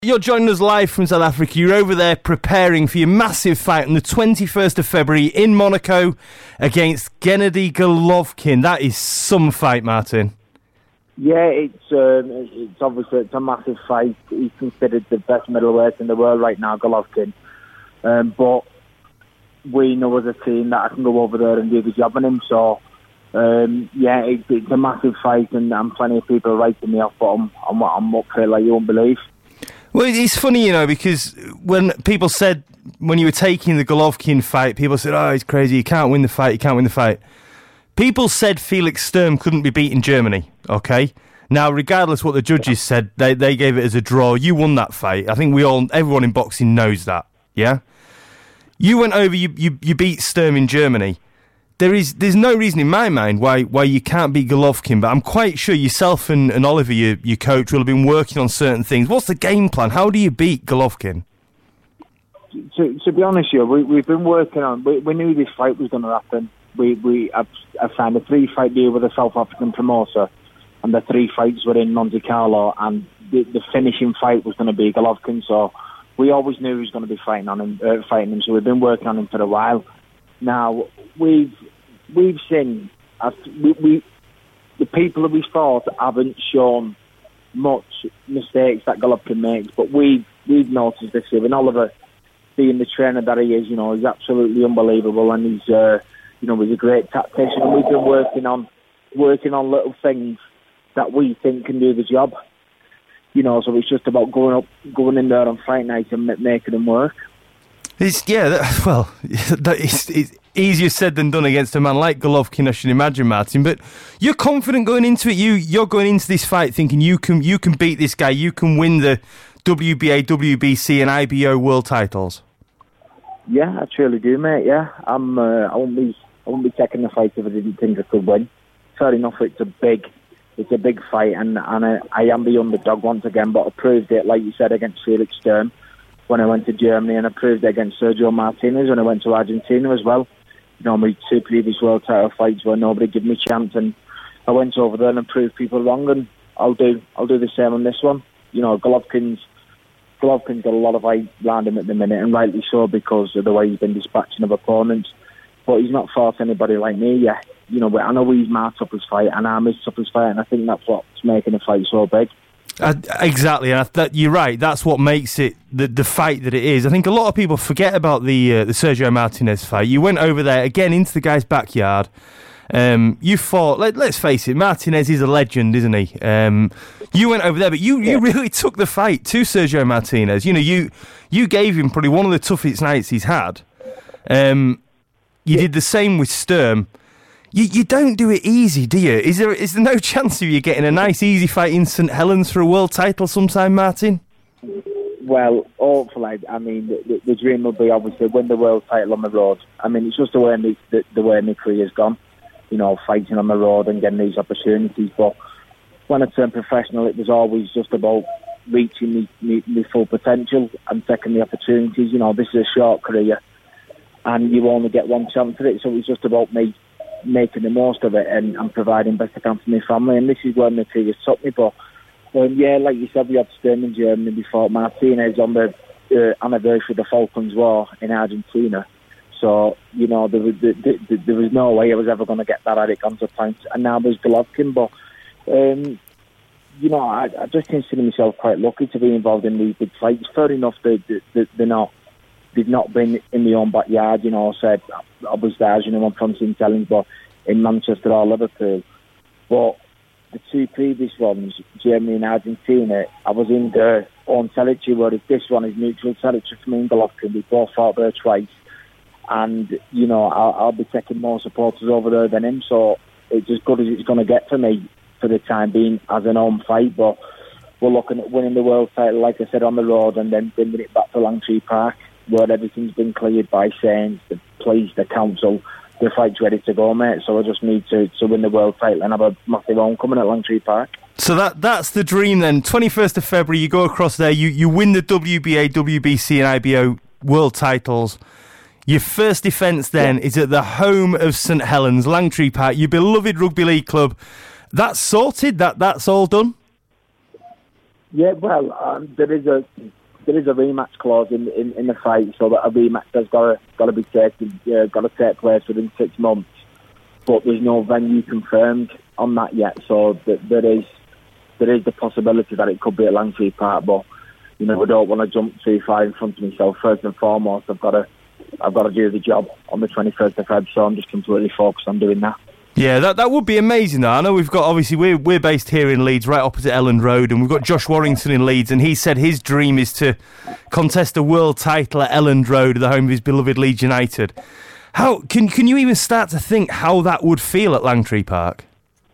You're joining us live from South Africa. You're over there preparing for your massive fight on the 21st of February in Monaco against Gennady Golovkin. That is some fight, Martin. Yeah, it's obviously a massive fight. He's considered the best middleweight in the world right now, Golovkin. But we know as a team that I can go over there and do the job on him. So, it's a massive fight, and plenty of people are writing me off, but I'm up for it like you won't believe. Well, it's funny, because when people said, when you were taking the Golovkin fight, people said, oh, he's crazy, you can't win the fight. People said Felix Sturm couldn't be beat in Germany, okay? Now, regardless what the judges said, they gave it as a draw. You won that fight. I think everyone in boxing knows that, yeah? You went over, you beat Sturm in Germany. There's no reason in my mind why you can't beat Golovkin, but I'm quite sure yourself and Oliver, your coach, will have been working on certain things. What's the game plan? How do you beat Golovkin? To be honest, we've been working on. We knew this fight was going to happen. I signed a 3-fight deal with a South African promoter, and the 3 fights were in Monte Carlo, and the finishing fight was going to be Golovkin. So we always knew he was going to be fighting him. So we've been working on him for a while. Now we've seen the people that we fought haven't shown much mistakes that Golovkin makes, but we've noticed this year. And Oliver, being the trainer that he is, he's absolutely unbelievable, and he's he's a great tactician. And we've been working on little things that we think can do the job. So it's just about going in there on fight night and making them work. It's easier said than done against a man like Golovkin, I should imagine, Martin. But you're confident going into it. You're going into this fight thinking you can beat this guy. You can win the WBA, WBC, and IBO world titles. Yeah, I truly do, mate. Yeah, I won't be taking the fight if I didn't think I could win. Fair enough, it's a big fight, and I am the underdog once again. But I proved it, like you said, against Felix Sturm when I went to Germany, and I proved it against Sergio Martinez when I went to Argentina as well. My 2 previous world title fights where nobody gave me a chance, and I went over there and proved people wrong, and I'll do the same on this one. Golovkin's got a lot of hype around him at the minute, and rightly so, because of the way he's been dispatching of opponents. But he's not fought anybody like me yet. But I know he's my toughest fight, and I'm his toughest fight, and I think that's what's making the fight so big. Exactly, you're right. That's what makes it the fight that it is. I think a lot of people forget about the Sergio Martinez fight. You went over there again into the guy's backyard. You fought. Let's face it, Martinez is a legend, isn't he? You went over there, but you really took the fight to Sergio Martinez. You gave him probably one of the toughest nights he's had. You did the same with Sturm. You don't do it easy, do you? Is there no chance of you getting a nice, easy fight in St Helens for a world title sometime, Martin? Well, hopefully. The dream will be obviously win the world title on the road. It's just the way my career's gone. Fighting on the road and getting these opportunities. But when I turned professional, it was always just about reaching my full potential and taking the opportunities. This is a short career, and you only get one chance at it. So it's just about me making the most of it and providing best I can for my family, and this is where my career took me. But like you said, we had Sturm in Germany before Martinez on the anniversary of the Falklands War in Argentina. So there was no way I was ever going to get that at it onto points, and now there's Golovkin. But I just consider myself quite lucky to be involved in these big fights. Fair enough, they've not been in my own backyard, said I was there, I'm from St Helens, but in Manchester or Liverpool. But the 2 previous ones, Germany and Argentina, I was in their own territory, whereas this one is neutral territory for me and Golovkin. We both fought there twice, and I'll be taking more supporters over there than him, so it's as good as it's going to get for me for the time being as an home fight. But we're looking at winning the world title, like I said, on the road, and then bringing it back to Langtree Park, where everything's been cleared by Saints, the police, the council. The fight's ready to go, mate, so I just need to win the world title and have a massive homecoming at Langtree Park. So that's the dream then. 21st of February, you go across there, you win the WBA, WBC and IBO world titles. Your first defence then is at the home of St Helens, Langtree Park, your beloved rugby league club. That's sorted, that's all done? Yeah, well, there is a rematch clause in the fight, so that a rematch has got to be taken, got to take place within 6 months. But there's no venue confirmed on that yet, so there is the possibility that it could be at Langtree Park. But we don't want to jump too far in front of myself. First and foremost, I've got to do the job on the 21st of Feb, so I'm just completely focused on doing that. Yeah, that would be amazing though. I know we've got, obviously, we're based here in Leeds, right opposite Elland Road, and we've got Josh Warrington in Leeds, and he said his dream is to contest a world title at Elland Road, the home of his beloved Leeds United. How can you even start to think how that would feel at Langtree Park?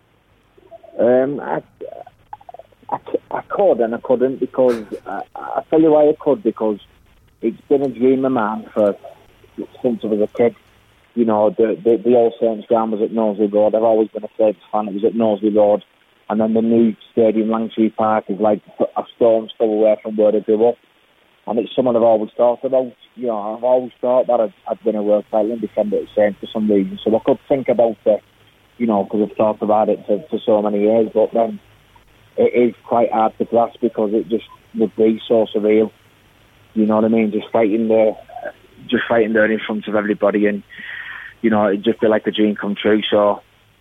I could and I couldn't, because I tell you why I could, because it's been a dream of mine since I was a kid. The All Saints ground was at Knowsley Road. I've always been a Saints fan. It was at Knowsley Road. And then the new stadium, Langtree Park, is like a stone's throw away from where I grew up. And it's something I've always thought about. I've always thought that I'd win a world title and defend it at Saints for some reason. So I could think about it, because I've thought about it for so many years. But then it is quite hard to grasp, because it just would be so surreal. You know what I mean? Just fighting there in front of everybody, and it'd just be like a dream come true. So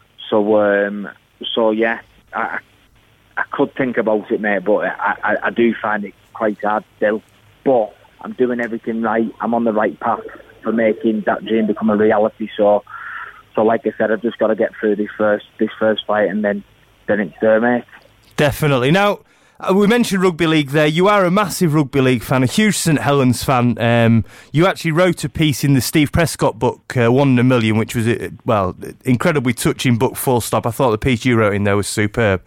yeah, I could think about it, mate, but I do find it quite hard still. But I'm doing everything right. I'm on the right path for making that dream become a reality. So like I said, I've just got to get through this first fight, and then it's there, mate. Definitely. Now, we mentioned rugby league there. You are a massive rugby league fan, a huge St Helens fan. You actually wrote a piece in the Steve Prescott book, 1 in a Million, which was, incredibly touching book, full stop. I thought the piece you wrote in there was superb.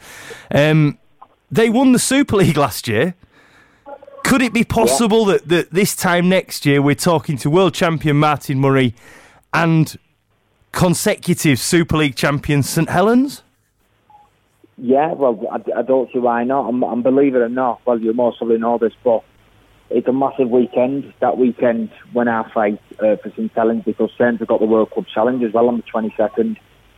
They won the Super League last year. Could it be possible that this time next year we're talking to world champion Martin Murray and consecutive Super League champion St Helens? Yeah, well, I don't see why not. And believe it or not, well, you most probably know this, but it's a massive weekend. That weekend when I fight for St Helens, because Saints have got the World Club Challenge as well on the 22nd.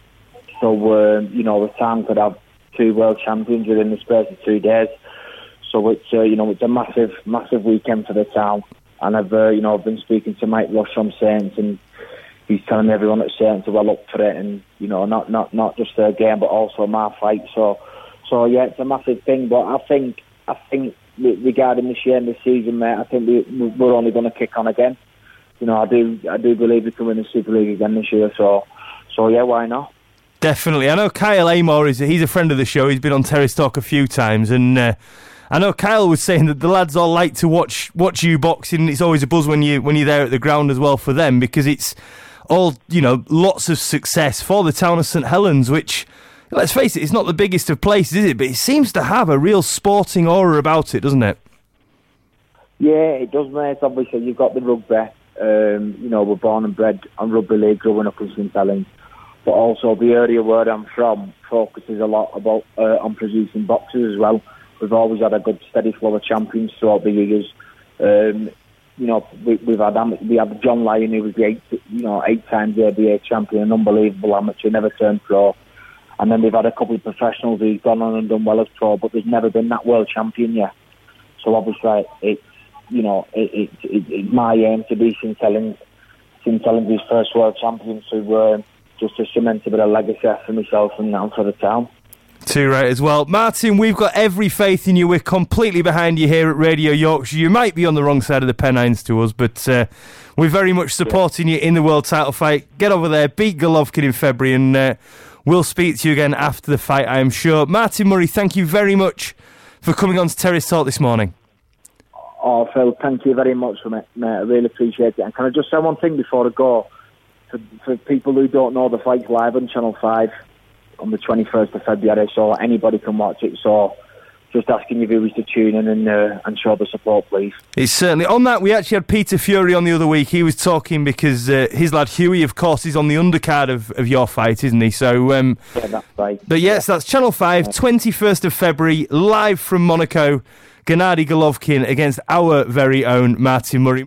So, the town could have 2 world champions within the space of 2 days. So it's, it's a massive weekend for the town. And I've been speaking to Mike Rush from Saints, and he's telling everyone at Saints are well up for it, and not just their game but also my fight. So yeah, it's a massive thing. But I think regarding this year and this season, mate, I think we're only going to kick on again. I do believe we can win the Super League again this year. So yeah, why not? Definitely. I know Kyle Amor he's a friend of the show. He's been on Terrace Talk a few times, and I know Kyle was saying that the lads all like to watch you boxing. It's always a buzz when you're there at the ground as well for them, because it's all, lots of success for the town of St Helens, which, let's face it, it's not the biggest of places, is it? But it seems to have a real sporting aura about it, doesn't it? Yeah, it does, mate. Obviously, you've got the rugby. We're born and bred on rugby league growing up in St Helens. But also the area where I'm from focuses a lot about on producing boxers as well. We've always had a good steady flow of champions throughout the years. We had John Lyon, who was the 8 times ABA champion, an unbelievable amateur, never turned pro. And then we've had a couple of professionals who've gone on and done well as pro, but there's never been that world champion yet. So obviously it's my aim to be St Helens' first world champion, just to cement a bit of legacy for myself and for the town. Too right as well. Martin, we've got every faith in you. We're completely behind you here at Radio Yorkshire. You might be on the wrong side of the Pennines to us, but we're very much supporting you in the world title fight. Get over there, beat Golovkin in February, and we'll speak to you again after the fight, I am sure. Martin Murray, thank you very much for coming on to Terrace Talk this morning. Oh, Phil, thank you very much for it, mate. I really appreciate it. And can I just say one thing before I go? For people who don't know, the fight's live on Channel 5 on the 21st of February, so anybody can watch it. So just asking your viewers to tune in and show the support, please. It's certainly. On that, we actually had Peter Fury on the other week. He was talking because his lad Huey, of course, is on the undercard of your fight, isn't he? So, yeah, that's right. But yes, that's Channel 5, 21st of February, live from Monaco. Gennady Golovkin against our very own Martin Murray.